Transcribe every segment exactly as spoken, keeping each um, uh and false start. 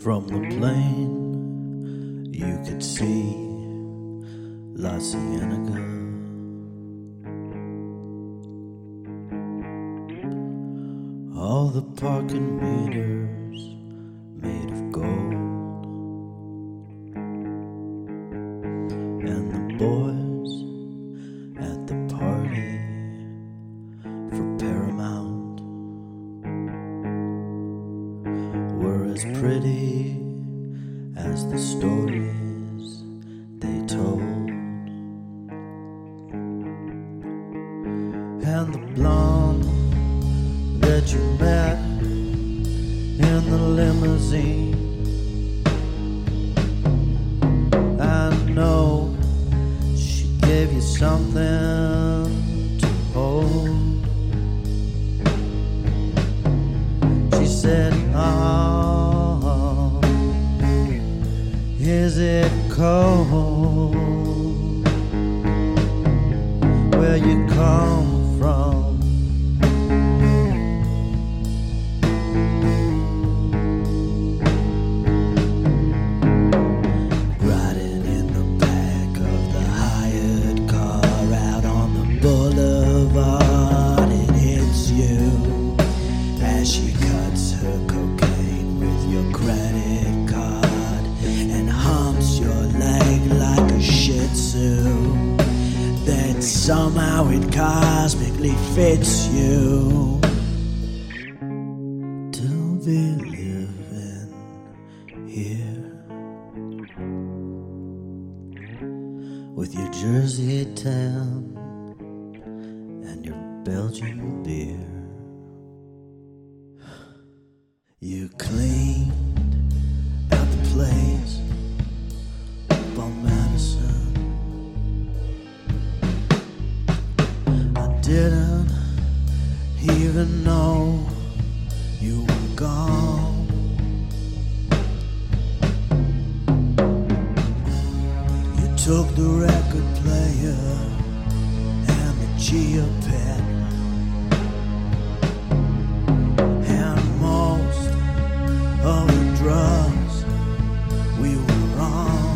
From the plane, you could see La Cienega. All the parking meters made of gold, and the boys at the party for Paramount were as pretty as the stories they told. And the blonde that you met in the limousine, I know she gave you something to hold. She said, oh, is it cold where you come from? Riding in the back of the hired car out on the boulevard, it hits you as she cuts her cocaine with your credit card and humps your leg like a Shih Tzu. Then somehow it cosmically fits you to be living here with your Jersey tan and your Belgian beer. You cleaned out the place up on Madison. I didn't even know you were gone. You took the record player and the Chia Pet, and most of the drugs we were on.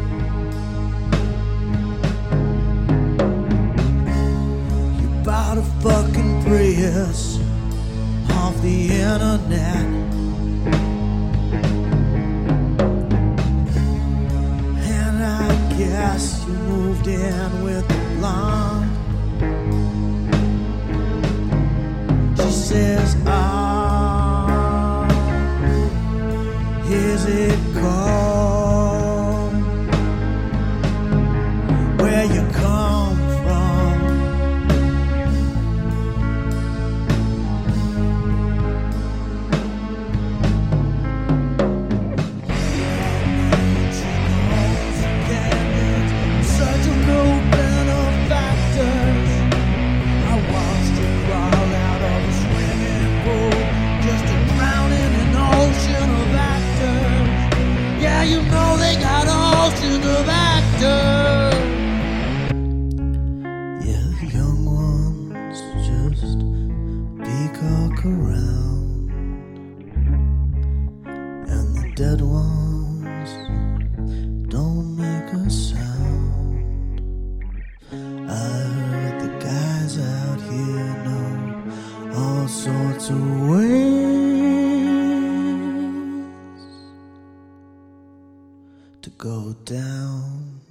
You bought a fucking Prius off the internet, and I guess you moved in with the blonde. She says, ah, is it cold where you come from? Such a new benefactors. I watched you crawl out of a swimming pool just to drown in an ocean of actors. Yeah, you know they got oceans of actors. Yeah, the young ones just peacock around, and the dead ones don't make a sound. I heard the guys out here know all sorts of ways to go down.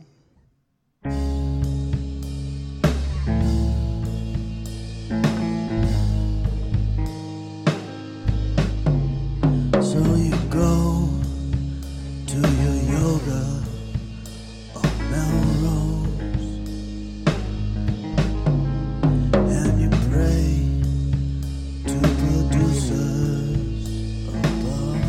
So you go to your yoga on Melrose, and you pray to producers above,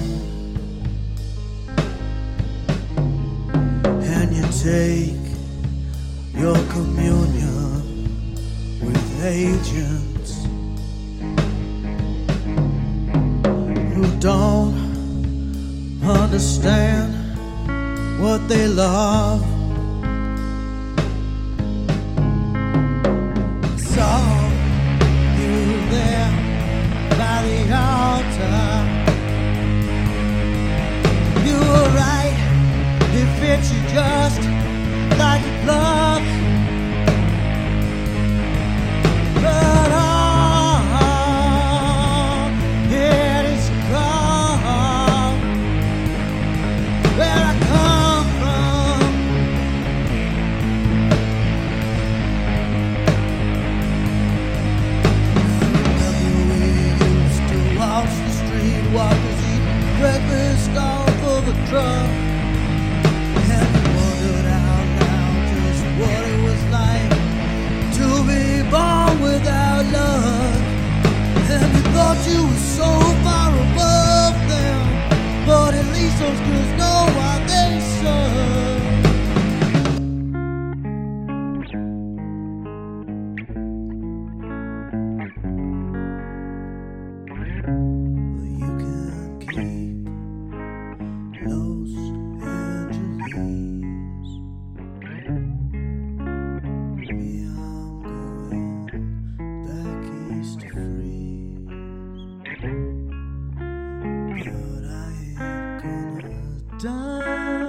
and you take your communion with agents who don't understand what they love. Saw you there by the altar. Bye.